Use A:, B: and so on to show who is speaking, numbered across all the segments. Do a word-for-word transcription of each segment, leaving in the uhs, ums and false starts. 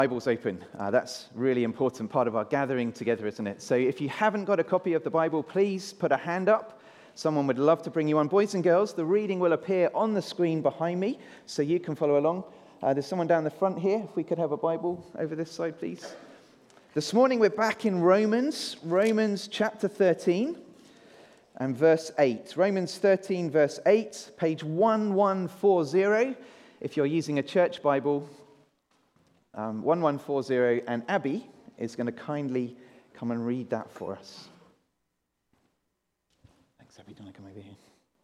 A: Bibles open. Uh, that's a really important part of our gathering together, isn't it? So if you haven't got a copy of the Bible, please put a hand up. Someone would love to bring you one. Boys and girls, the reading will appear on the screen behind me, so you can follow along. Uh, there's someone down the front here. If we could have a Bible over this side, please. This morning we're back in Romans, Romans chapter thirteen and verse eight. Romans thirteen, verse eight, page eleven forty. If you're using a church Bible, Um, eleven forty, and Abby is going to kindly come and read that for us. Thanks, Abby. Do you want to come over here?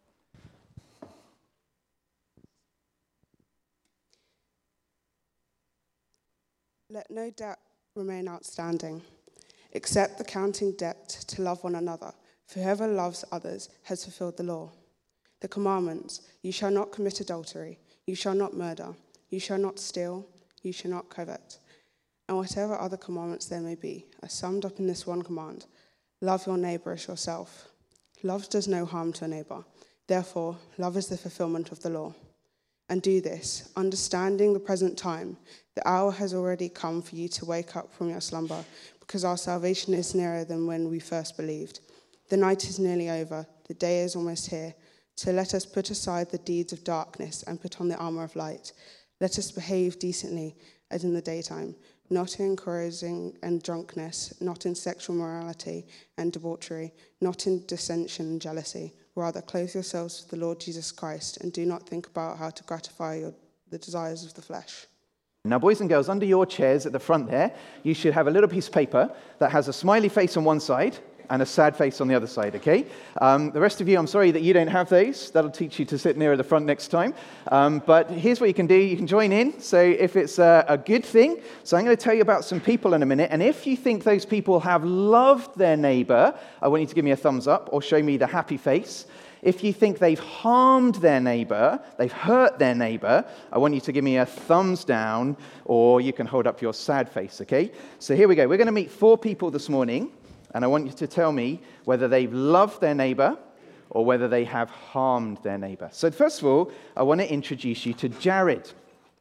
B: Let no debt remain outstanding, except the counting debt to love one another. For whoever loves others has fulfilled the law. The commandments: you shall not commit adultery, you shall not murder, you shall not steal, you shall not covet, and whatever other commandments there may be, are summed up in this one command: love your neighbor as yourself. Love does no harm to a neighbor. Therefore, love is the fulfillment of the law. And do this, understanding the present time. The hour has already come for you to wake up from your slumber, because our salvation is nearer than when we first believed. The night is nearly over, the day is almost here. So let us put aside the deeds of darkness and put on the armor of light. Let us behave decently as in the daytime, not in carousing and drunkenness, not in sexual morality and debauchery, not in dissension and jealousy. Rather, clothe yourselves with the Lord Jesus Christ, and do not think about how to gratify your, the desires of the flesh.
A: Now, boys and girls, under your chairs at the front there, you should have a little piece of paper that has a smiley face on one side and a sad face on the other side, okay? Um, the rest of you, I'm sorry that you don't have those. That'll teach you to sit nearer the front next time. Um, but here's what you can do. You can join in. So if it's a, a good thing, so I'm going to tell you about some people in a minute. And if you think those people have loved their neighbor, I want you to give me a thumbs up or show me the happy face. If you think they've harmed their neighbor, they've hurt their neighbor, I want you to give me a thumbs down, or you can hold up your sad face, okay? So here we go. We're going to meet four people this morning. And I want you to tell me whether they've loved their neighbor or whether they have harmed their neighbor. So first of all, I want to introduce you to Jared.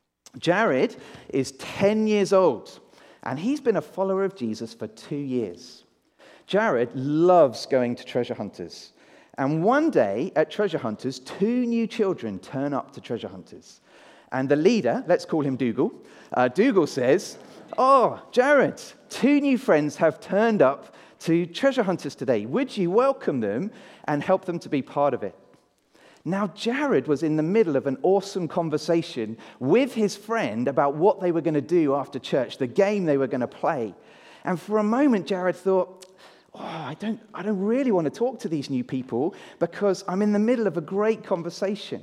A: Jared is ten years old, and he's been a follower of Jesus for two years. Jared loves going to treasure hunters. And one day at treasure hunters, two new children turn up to treasure hunters. And the leader, let's call him Dougal, uh, Dougal says, "Oh, Jared, two new friends have turned up to treasure hunters today. Would you welcome them and help them to be part of it?" Now, Jared was in the middle of an awesome conversation with his friend about what they were going to do after church, the game they were going to play. And for a moment, Jared thought, oh, I don't, I don't really want to talk to these new people because I'm in the middle of a great conversation.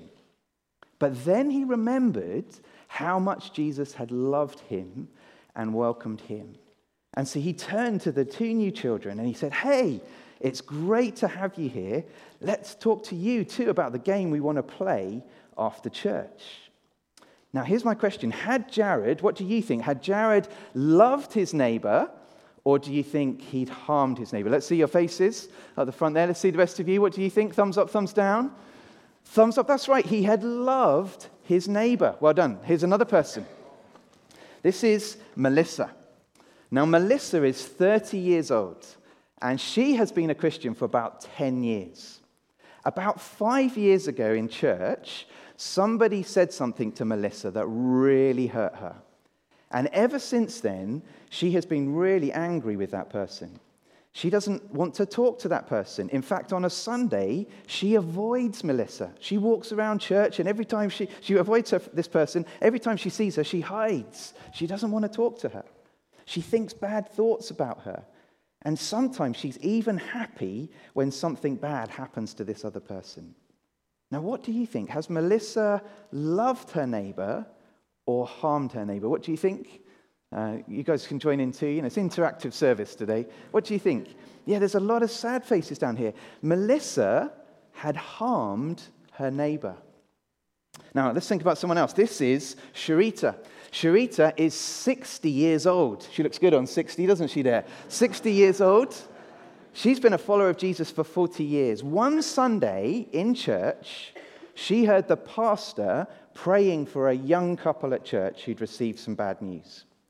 A: But then he remembered how much Jesus had loved him and welcomed him. And so he turned to the two new children and he said, "Hey, it's great to have you here. Let's talk to you too about the game we want to play after church." Now, here's my question. Had Jared, what do you think? Had Jared loved his neighbor, or do you think he'd harmed his neighbor? Let's see your faces at the front there. Let's see the rest of you. What do you think? Thumbs up, thumbs down? Thumbs up, that's right. He had loved his neighbor. Well done. Here's another person. This is Melissa. Now, Melissa is thirty years old, and she has been a Christian for about ten years. About five years ago in church, somebody said something to Melissa that really hurt her. And ever since then, she has been really angry with that person. She doesn't want to talk to that person. In fact, on a Sunday, she avoids Melissa. She walks around church, and every time she, she avoids her, this person, every time she sees her, she hides. She doesn't want to talk to her. She thinks bad thoughts about her. And sometimes she's even happy when something bad happens to this other person. Now, what do you think? Has Melissa loved her neighbor or harmed her neighbor? What do you think? Uh, you guys can join in too. You know, it's interactive service today. What do you think? Yeah, there's a lot of sad faces down here. Melissa had harmed her neighbor. Now, let's think about someone else. This is Sharita. Sharita is sixty years old. She looks good on sixty, doesn't she there? sixty years old. She's been a follower of Jesus for forty years. One Sunday in church, she heard the pastor praying for a young couple at church who'd received some bad news.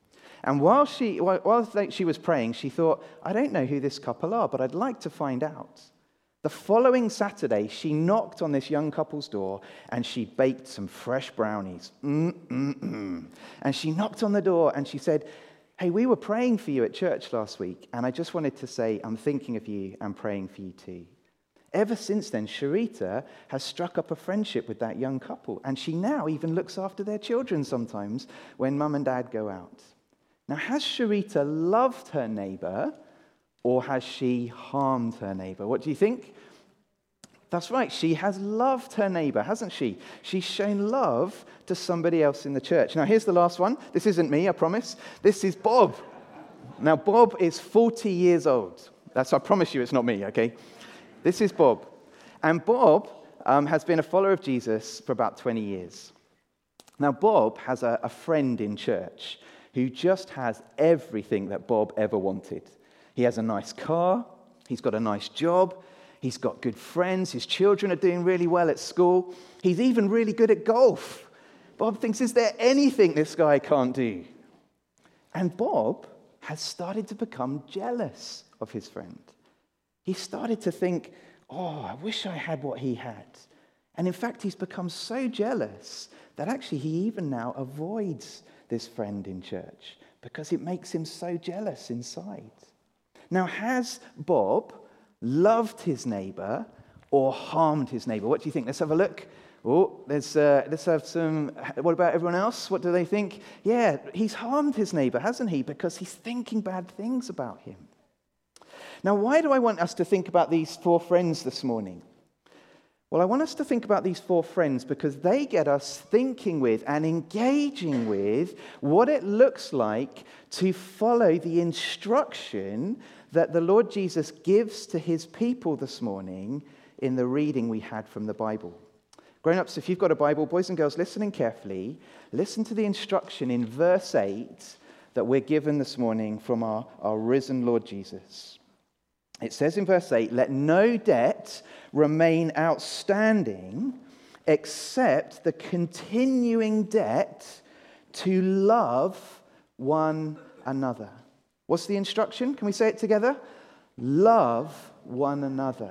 A: And while she, while while she was praying, she thought, I don't know who this couple are, but I'd like to find out. The following Saturday, she knocked on this young couple's door and she baked some fresh brownies. Mm-mm-mm. And she knocked on the door and she said, hey, we were praying for you at church last week, and I just wanted to say I'm thinking of you and praying for you too. Ever since then, Sharita has struck up a friendship with that young couple, and she now even looks after their children sometimes when mum and dad go out. Now, has Sharita loved her neighbor, or has she harmed her neighbor? What do you think? That's right, she has loved her neighbor, hasn't she? She's shown love to somebody else in the church. Now, here's the last one. This isn't me, I promise. This is Bob. Now, Bob is forty years old. That's, I promise you, it's not me, okay? This is Bob. And Bob um, has been a follower of Jesus for about twenty years. Now, Bob has a, a friend in church who just has everything that Bob ever wanted. He has a nice car. He's got a nice job. He's got good friends. His children are doing really well at school. He's even really good at golf. Bob thinks, is there anything this guy can't do? And Bob has started to become jealous of his friend. He started to think, oh, I wish I had what he had. And in fact, he's become so jealous that actually he even now avoids this friend in church because it makes him so jealous inside. Now, has Bob loved his neighbor or harmed his neighbor? What do you think? Let's have a look. Oh, there's, uh, let's have some, what about everyone else? What do they think? Yeah, he's harmed his neighbor, hasn't he? Because he's thinking bad things about him. Now, why do I want us to think about these four friends this morning? Well, I want us to think about these four friends because they get us thinking with and engaging with what it looks like to follow the instruction that the Lord Jesus gives to his people this morning in the reading we had from the Bible. Grown-ups, if you've got a Bible, boys and girls, listening carefully, listen to the instruction in verse eight that we're given this morning from our, our risen Lord Jesus. It says in verse eight, let no debt remain outstanding except the continuing debt to love one another. What's the instruction? Can we say it together? Love one another.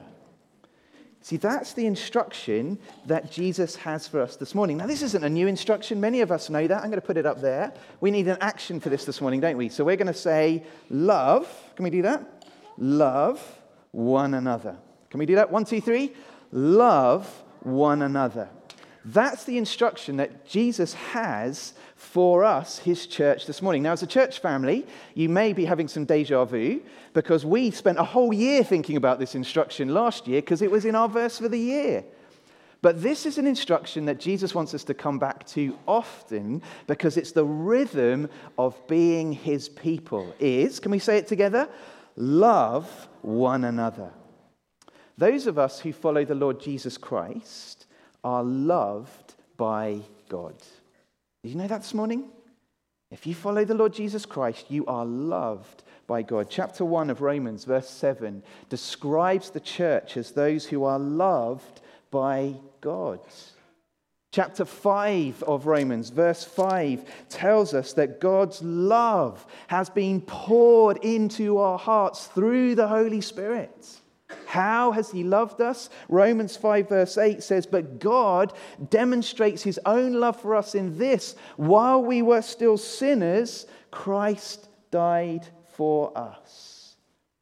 A: See, that's the instruction that Jesus has for us this morning. Now, this isn't a new instruction. Many of us know that. I'm going to put it up there. We need an action for this this morning, don't we? So we're going to say love. Can we do that? Love one another. Can we do that? One, two, three. Love one another. That's the instruction that Jesus has for us, his church, this morning. Now, as a church family, you may be having some deja vu because we spent a whole year thinking about this instruction last year because it was in our verse for the year. But this is an instruction that Jesus wants us to come back to often because it's the rhythm of being his people. Is, can we say it together? Love one another. Those of us who follow the Lord Jesus Christ are loved by God. Did you know that this morning? If you follow the Lord Jesus Christ, you are loved by God. Chapter one of Romans, verse seven, describes the church as those who are loved by God. Chapter five of Romans, verse five, tells us that God's love has been poured into our hearts through the Holy Spirit. How has he loved us? Romans five verse eight says, but God demonstrates his own love for us in this: while we were still sinners, Christ died for us.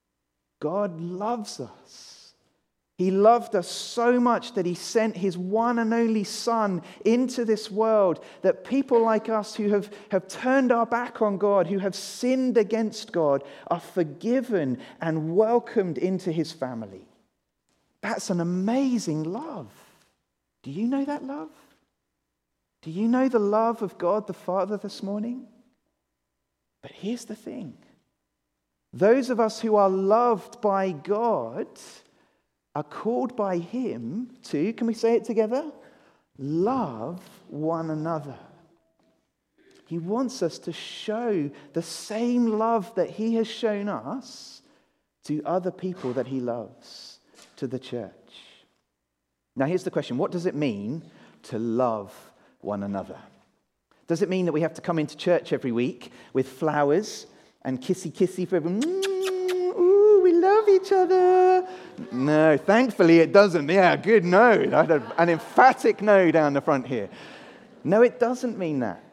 A: God loves us. He loved us so much that he sent his one and only Son into this world, that people like us who have, have turned our back on God, who have sinned against God, are forgiven and welcomed into his family. That's an amazing love. Do you know that love? Do you know the love of God the Father this morning? But here's the thing. Those of us who are loved by God are called by him to, can we say it together? Love one another. He wants us to show the same love that he has shown us to other people that he loves, to the church. Now here's the question. What does it mean to love one another? Does it mean that we have to come into church every week with flowers and kissy-kissy for everyone? Ooh, we love each other. No, thankfully it doesn't. Yeah, good no. I had an emphatic no down the front here. No, it doesn't mean that.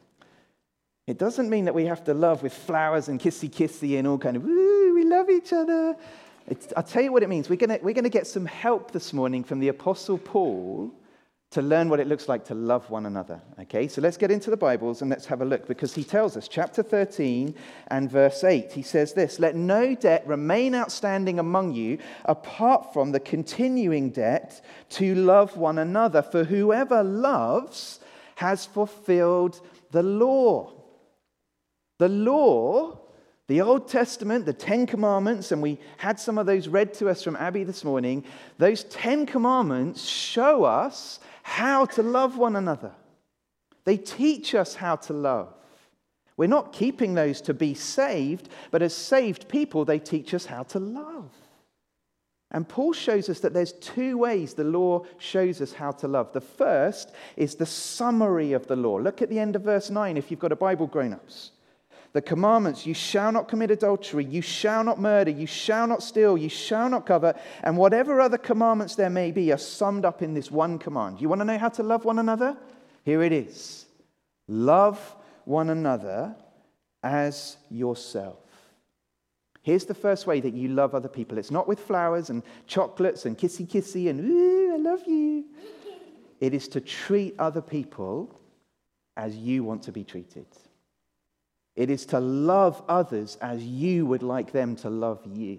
A: It doesn't mean that we have to love with flowers and kissy-kissy and all kind of, ooh, we love each other. It's, I'll tell you what it means. We're going we're going to get some help this morning from the Apostle Paul to learn what it looks like to love one another. Okay, so let's get into the Bibles and let's have a look, because he tells us, chapter thirteen and verse eight, he says this: let no debt remain outstanding among you apart from the continuing debt to love one another, for whoever loves has fulfilled the law. The law, the Old Testament, the Ten Commandments, and we had some of those read to us from Abby this morning, those Ten Commandments show us how to love one another. They teach us how to love. We're not keeping those to be saved, but as saved people, they teach us how to love. And Paul shows us that there's two ways the law shows us how to love. The first is the summary of the law. Look at the end of verse nine if you've got a Bible, grown-ups. The commandments: you shall not commit adultery, you shall not murder, you shall not steal, you shall not covet, and whatever other commandments there may be are summed up in this one command. You want to know how to love one another? Here it is. Love one another as yourself. Here's the first way that you love other people. It's not with flowers and chocolates and kissy-kissy and, ooh, I love you. It is to treat other people as you want to be treated. It is to love others as you would like them to love you.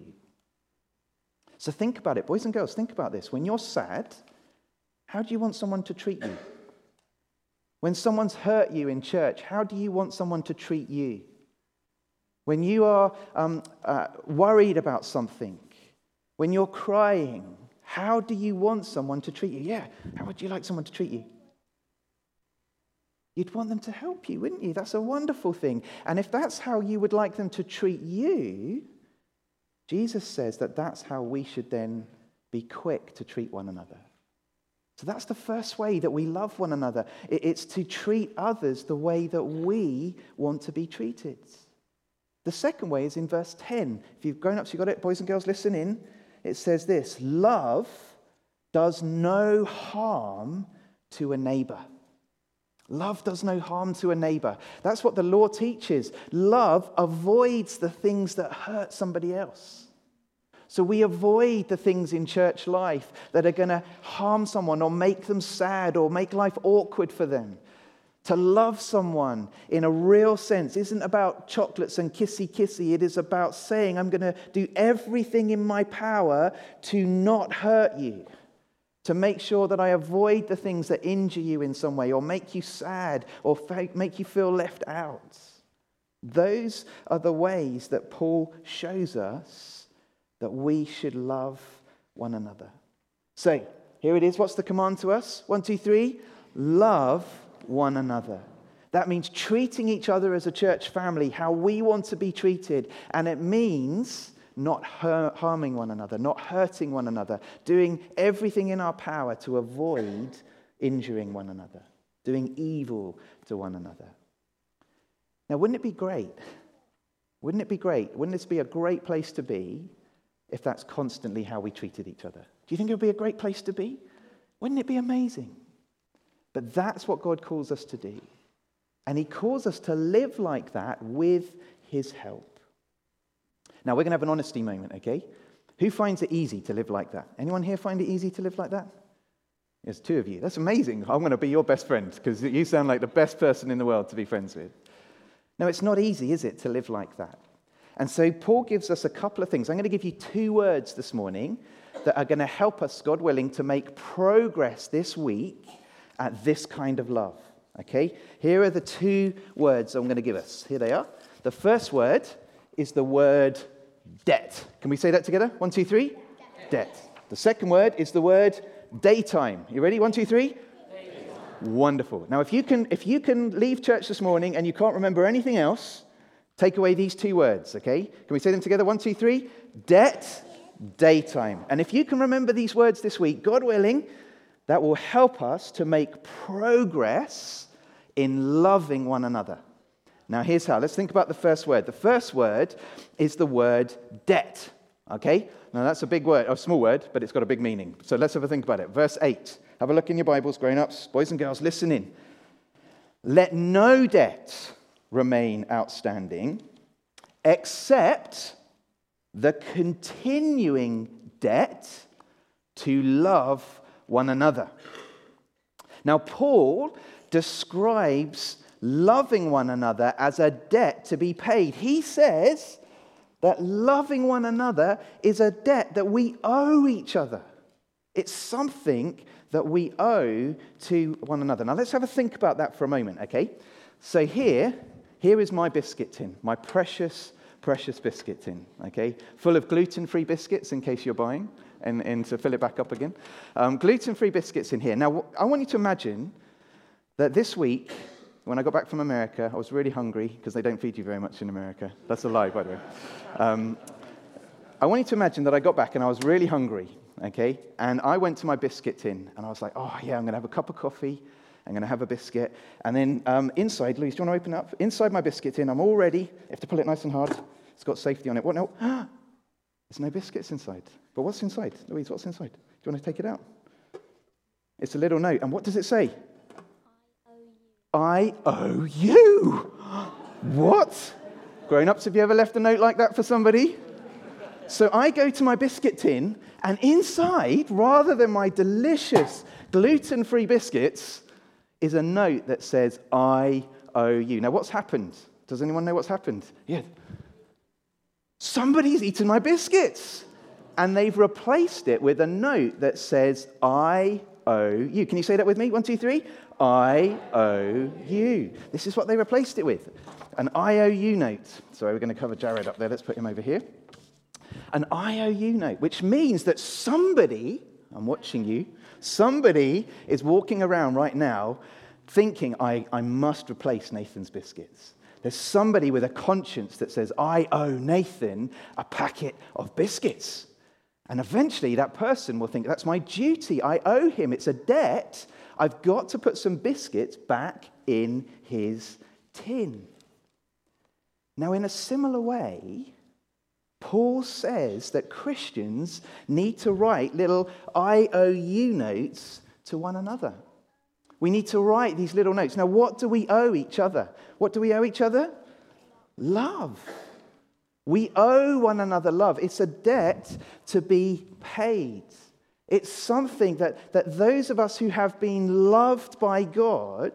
A: So think about it, boys and girls, think about this. When you're sad, how do you want someone to treat you? When someone's hurt you in church, how do you want someone to treat you? When you are um, uh, worried about something, when you're crying, how do you want someone to treat you? Yeah, how would you like someone to treat you? You'd want them to help you, wouldn't you? That's a wonderful thing. And if that's how you would like them to treat you, Jesus says that that's how we should then be quick to treat one another. So that's the first way that we love one another. It's to treat others the way that we want to be treated. The second way is in verse ten. If you've grown up, so you've got it, boys and girls, listen in. It says this: love does no harm to a neighbor. Love does no harm to a neighbor. That's what the law teaches. Love avoids the things that hurt somebody else. So we avoid the things in church life that are going to harm someone or make them sad or make life awkward for them. To love someone in a real sense isn't about chocolates and kissy-kissy. It is about saying, I'm going to do everything in my power to not hurt you. To make sure that I avoid the things that injure you in some way or make you sad or make you feel left out. Those are the ways that Paul shows us that we should love one another. So, here it is. What's the command to us? One, two, three. Love one another. That means treating each other as a church family, how we want to be treated. And it means not harming one another, not hurting one another, doing everything in our power to avoid injuring one another, doing evil to one another. Now, wouldn't it be great? Wouldn't it be great? Wouldn't this be a great place to be if that's constantly how we treated each other? Do you think it would be a great place to be? Wouldn't it be amazing? But that's what God calls us to do. And he calls us to live like that with his help. Now, we're going to have an honesty moment, okay? Who finds it easy to live like that? Anyone here find it easy to live like that? There's two of you. That's amazing. I'm going to be your best friend because you sound like the best person in the world to be friends with. No, it's not easy, is it, to live like that? And so Paul gives us a couple of things. I'm going to give you two words this morning that are going to help us, God willing, to make progress this week at this kind of love, okay? Here are the two words I'm going to give us. Here they are. The first word is the word debt. Can we say that together? One, two, three. Debt. Debt. The second word is the word daytime. You ready? One, two, three. Daytime. Wonderful. Now, if you can, if you can leave church this morning and you can't remember anything else, take away these two words. Okay? Can we say them together? One, two, three. Debt. Daytime. And if you can remember these words this week, God willing, that will help us to make progress in loving one another. Now, here's how. Let's think about the first word. The first word is the word debt. Okay? Now, that's a big word, a small word, but it's got a big meaning. So let's have a think about it. Verse eight. Have a look in your Bibles, grown-ups, boys and girls, listen in. Let no debt remain outstanding except the continuing debt to love one another. Now, Paul describes loving one another as a debt to be paid. He says that loving one another is a debt that we owe each other. It's something that we owe to one another. Now, let's have a think about that for a moment, okay? So here, here is my biscuit tin, my precious, precious biscuit tin, okay? Full of gluten-free biscuits, in case you're buying, and, and to fill it back up again. Um, gluten-free biscuits in here. Now, I want you to imagine that this week, when I got back from America, I was really hungry, because they don't feed you very much in America. That's a lie, by the way. Um, I want you to imagine that I got back and I was really hungry, okay? And I went to my biscuit tin, and I was like, oh, yeah, I'm going to have a cup of coffee. I'm going to have a biscuit. And then um, inside, Louise, do you want to open it up? Inside my biscuit tin, I'm all ready. You have to pull it nice and hard. It's got safety on it. What? No. There's no biscuits inside. But what's inside? Louise, what's inside? Do you want to take it out? It's a little note. And what does it say? I owe you. What? Grown-ups, have you ever left a note like that for somebody? So I go to my biscuit tin, and inside, rather than my delicious gluten-free biscuits, is a note that says, I owe you. Now, what's happened? Does anyone know what's happened? Yeah. Somebody's eaten my biscuits, and they've replaced it with a note that says, I owe you. Can you say that with me? One, two, three. I owe you. This is what they replaced it with. An I O U note. Sorry, we're going to cover Jared up there. Let's put him over here. An I O U note, which means that somebody, I'm watching you, somebody is walking around right now thinking, I, I must replace Nathan's biscuits. There's somebody with a conscience that says, I owe Nathan a packet of biscuits. And eventually that person will think, that's my duty. I owe him. It's a debt. I've got to put some biscuits back in his tin. Now, in a similar way, Paul says that Christians need to write little I O U notes to one another. We need to write these little notes. Now, what do we owe each other? What do we owe each other? Love. We owe one another love. It's a debt to be paid. It's something that, that those of us who have been loved by God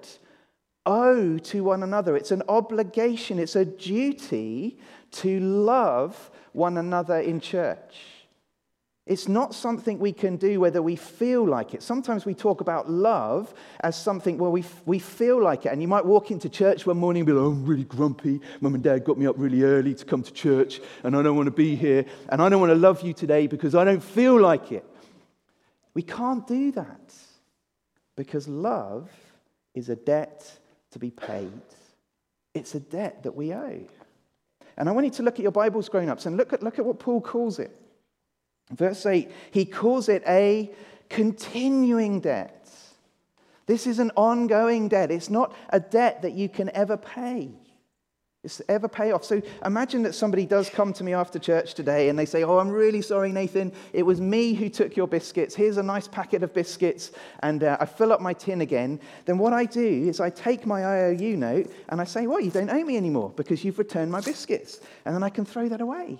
A: owe to one another. It's an obligation. It's a duty to love one another in church. It's not something we can do whether we feel like it. Sometimes we talk about love as something where we we feel like it. And you might walk into church one morning and be like, oh, I'm really grumpy. Mum and Dad got me up really early to come to church, and I don't want to be here, and I don't want to love you today because I don't feel like it. We can't do that because love is a debt to be paid. It's a debt that we owe. And I want you to look at your Bibles, grown-ups, and look at, look at what Paul calls it. Verse eight, he calls it a continuing debt. This is an ongoing debt. It's not a debt that you can ever pay. It's ever pay off. So imagine that somebody does come to me after church today and they say, oh, I'm really sorry, Nathan. It was me who took your biscuits. Here's a nice packet of biscuits, and uh, I fill up my tin again. Then what I do is I take my I O U note and I say, well, you don't owe me anymore because you've returned my biscuits. And then I can throw that away.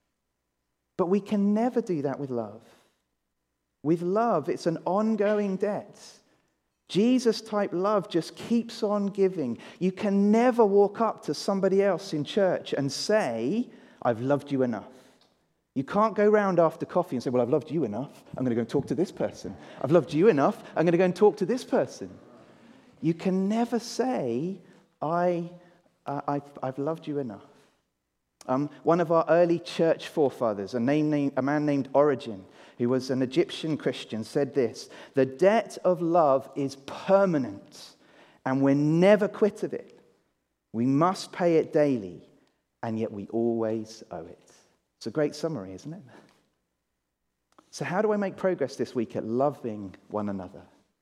A: But we can never do that with love. With love, it's an ongoing debt. Jesus-type love just keeps on giving. You can never walk up to somebody else in church and say, I've loved you enough. You can't go round after coffee and say, well, I've loved you enough. I'm going to go and talk to this person. I've loved you enough. I'm going to go and talk to this person. You can never say, I, uh, I've, I've loved you enough. Um, one of our early church forefathers, a, name, name, a man named Origen, who was an Egyptian Christian, said this: the debt of love is permanent, and we're never quit of it. We must pay it daily, and yet we always owe it. It's a great summary, isn't it? So how do I make progress this week at loving one another?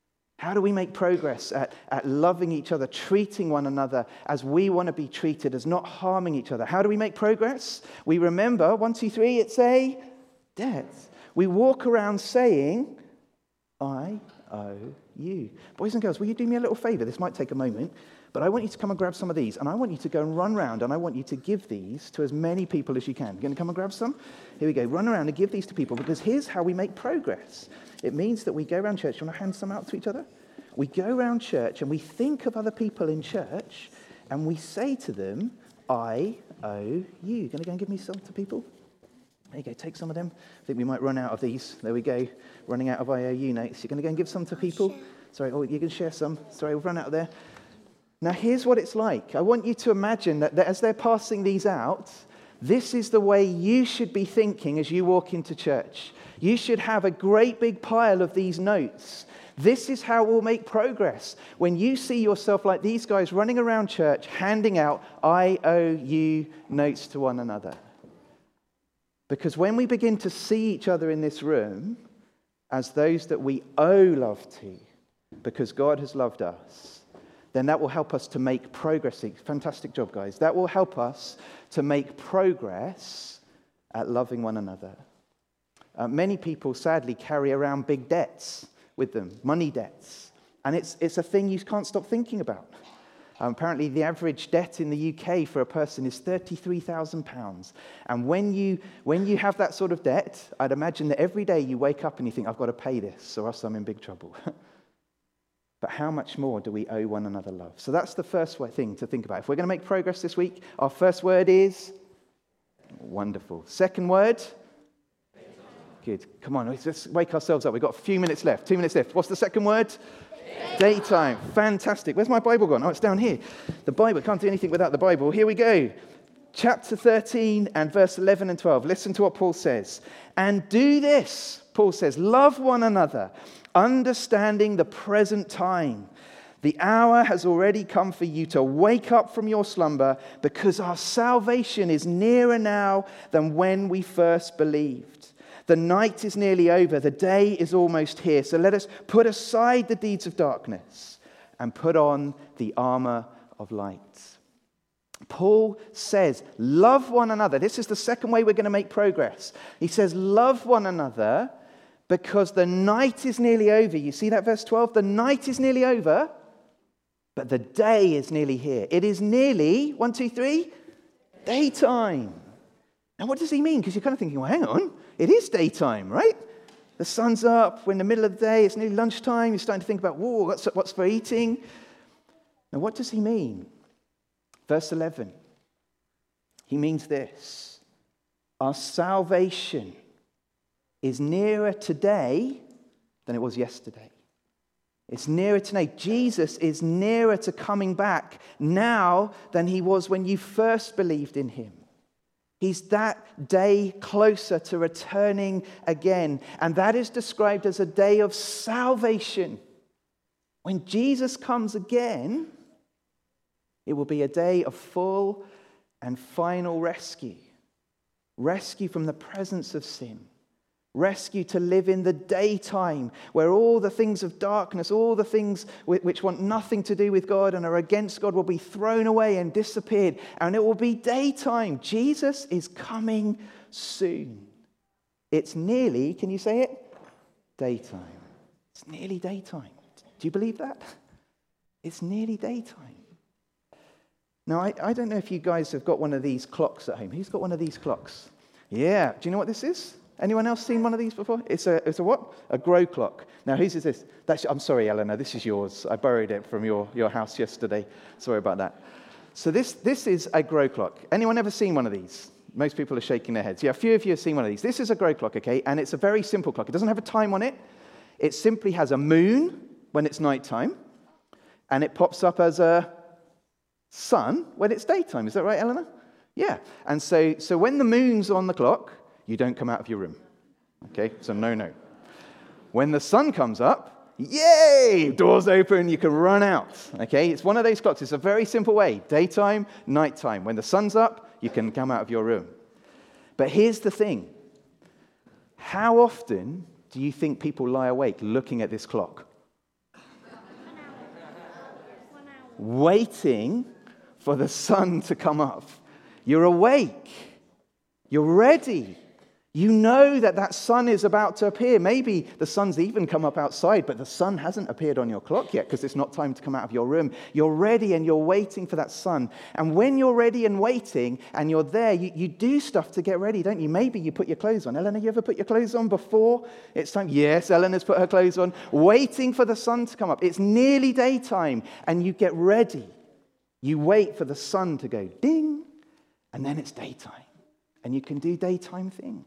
A: How do we make progress at, at loving each other, treating one another as we want to be treated, as not harming each other? How do we make progress? We remember, one, two, three, it's a debt. We walk around saying, I owe you. Boys and girls, will you do me a little favor? This might take a moment, but I want you to come and grab some of these, and I want you to go and run around, and I want you to give these to as many people as you can. You going to come and grab some? Here we go. Run around and give these to people, because here's how we make progress. It means that we go around church. You want to hand some out to each other? We go around church, and we think of other people in church, and we say to them, I owe you. Going to go and give me some to people? There you go, take some of them. I think we might run out of these. There we go, running out of I O U notes. You're going to go and give some to people? Sorry, oh, you can share some. Sorry, we'll run out of there. Now, here's what it's like. I want you to imagine that, that as they're passing these out, this is the way you should be thinking as you walk into church. You should have a great big pile of these notes. This is how we'll make progress. When you see yourself like these guys running around church, handing out I owe you notes to one another. Because when we begin to see each other in this room as those that we owe love to, because God has loved us, then that will help us to make progress. Fantastic job, guys. That will help us to make progress at loving one another. Uh, many people, sadly, carry around big debts with them, money debts. And it's, it's a thing you can't stop thinking about. Um, apparently, the average debt in the U K for a person is thirty-three thousand pounds. And when you when you have that sort of debt, I'd imagine that every day you wake up and you think, I've got to pay this, or else I'm in big trouble. But how much more do we owe one another love? So that's the first thing to think about. If we're going to make progress this week, our first word is wonderful. Second word? Good. Come on, let's wake ourselves up. We've got a few minutes left. Two minutes left. What's the second word? Daytime. Fantastic. Where's my Bible gone? Oh, it's down here. The Bible. Can't do anything without the Bible. Here we go. Chapter thirteen and verse eleven and twelve. Listen to what Paul says. And do this, Paul says, love one another, understanding the present time. The hour has already come for you to wake up from your slumber, because our salvation is nearer now than when we first believed. The night is nearly over. The day is almost here. So let us put aside the deeds of darkness and put on the armor of light. Paul says, love one another. This is the second way we're going to make progress. He says, love one another because the night is nearly over. You see that verse twelve? The night is nearly over, but the day is nearly here. It is nearly, one, two, three, daytime. Now, what does he mean? Because you're kind of thinking, well, hang on. It is daytime, right? The sun's up. We're in the middle of the day. It's nearly lunchtime. You're starting to think about, whoa, what's, what's for eating? Now, what does he mean? Verse eleven. He means this. Our salvation is nearer today than it was yesterday. It's nearer today. Jesus is nearer to coming back now than he was when you first believed in him. He's that day closer to returning again. And that is described as a day of salvation. When Jesus comes again, it will be a day of full and final rescue. Rescue from the presence of sin. Rescue to live in the daytime, where all the things of darkness, all the things which want nothing to do with God and are against God will be thrown away and disappeared. And it will be daytime. Jesus is coming soon. It's nearly, can you say it? Daytime. It's nearly daytime. Do you believe that? It's nearly daytime. Now, I, I don't know if you guys have got one of these clocks at home. Who's got one of these clocks? Yeah. Do you know what this is? Anyone else seen one of these before? It's a it's a what? A grow clock. Now, whose is this? That's, I'm sorry, Eleanor. This is yours. I borrowed it from your, your house yesterday. Sorry about that. So this this is a grow clock. Anyone ever seen one of these? Most people are shaking their heads. Yeah, a few of you have seen one of these. This is a grow clock, okay? And it's a very simple clock. It doesn't have a time on it. It simply has a moon when it's nighttime, and it pops up as a sun when it's daytime. Is that right, Eleanor? Yeah. And so so when the moon's on the clock, you don't come out of your room. Okay, so no, no. When the sun comes up, yay, doors open, you can run out. Okay, it's one of those clocks. It's a very simple way. Daytime, nighttime. When the sun's up, you can come out of your room. But here's the thing. How often do you think people lie awake looking at this clock? waiting for the sun to come up. You're awake. You're ready. You know that that sun is about to appear. Maybe the sun's even come up outside, but the sun hasn't appeared on your clock yet because it's not time to come out of your room. You're ready and you're waiting for that sun. And when you're ready and waiting and you're there, you, you do stuff to get ready, don't you? Maybe you put your clothes on. Eleanor, you ever put your clothes on before it's time? Yes, Eleanor's put her clothes on, waiting for the sun to come up. It's nearly daytime and you get ready. You wait for the sun to go ding, and then it's daytime. And you can do daytime things.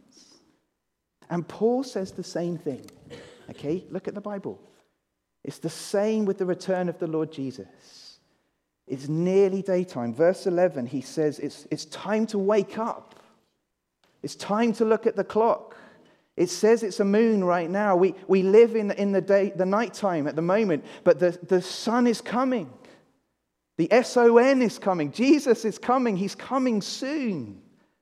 A: And Paul says the same thing. Okay, look at the Bible. It's the same with the return of the Lord Jesus. It's nearly daytime. Verse eleven, he says it's, it's time to wake up. It's time to look at the clock. It says it's a moon right now. We, we live in, in the day, the nighttime at the moment, but the, the sun is coming. The S O N is coming. Jesus is coming. He's coming soon.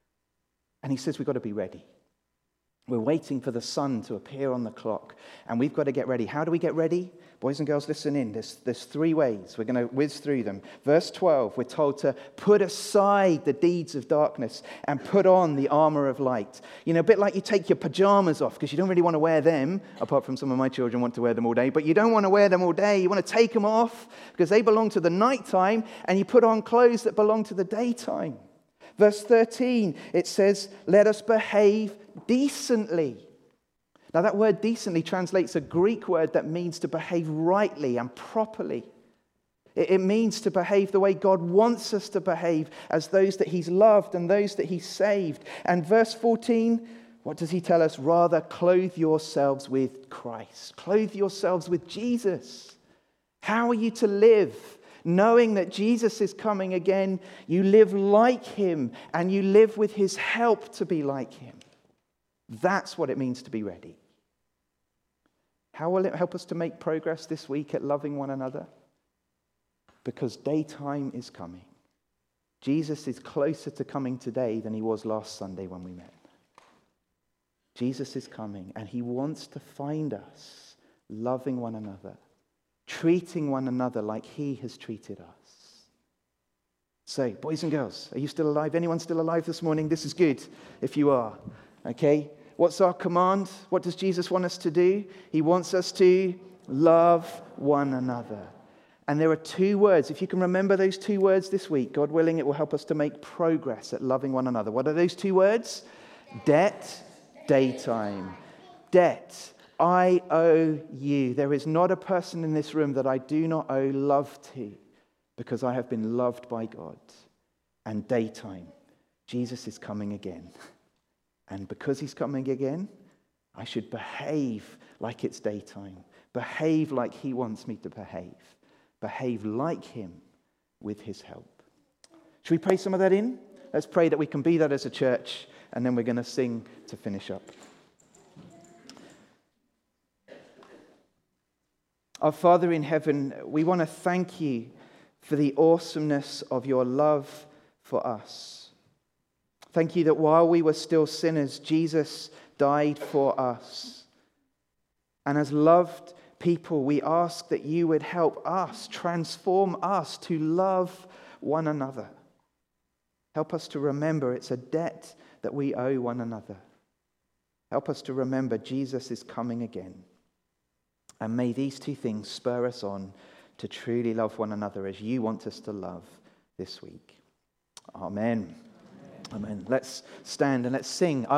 A: And he says we've got to be ready. We're waiting for the sun to appear on the clock, and we've got to get ready. How do we get ready? Boys and girls, listen in. There's, there's three ways. We're going to whiz through them. Verse twelve, we're told to put aside the deeds of darkness and put on the armor of light. You know, a bit like you take your pajamas off because you don't really want to wear them, apart from some of my children want to wear them all day, but you don't want to wear them all day. You want to take them off because they belong to the nighttime, and you put on clothes that belong to the daytime. Verse thirteen, it says, let us behave decently. Now that word decently translates a Greek word that means to behave rightly and properly. It, it means to behave the way God wants us to behave as those that he's loved and those that he's saved. And verse fourteen, what does he tell us? Rather, clothe yourselves with Christ. Clothe yourselves with Jesus. How are you to live? Knowing that Jesus is coming again, you live like him and you live with his help to be like him. That's what it means to be ready. How will it help us to make progress this week at loving one another? Because daytime is coming. Jesus is closer to coming today than he was last Sunday when we met. Jesus is coming and he wants to find us loving one another, treating one another like he has treated us. So, boys and girls, are you still alive? Anyone still alive this morning? This is good if you are. Okay? What's our command? What does Jesus want us to do? He wants us to love one another. And there are two words. If you can remember those two words this week, God willing, it will help us to make progress at loving one another. What are those two words? Debt, daytime. Debt. I owe you. There is not a person in this room that I do not owe love to because I have been loved by God. And daytime, Jesus is coming again. And because he's coming again, I should behave like it's daytime. Behave like he wants me to behave. Behave like him with his help. Should we pray some of that in? Let's pray that we can be that as a church, and then we're going to sing to finish up. Our Father in heaven, we want to thank you for the awesomeness of your love for us. Thank you that while we were still sinners, Jesus died for us. And as loved people, we ask that you would help us, transform us to love one another. Help us to remember it's a debt that we owe one another. Help us to remember Jesus is coming again. And may these two things spur us on to truly love one another as you want us to love this week. Amen. Amen. Let's stand and let's sing.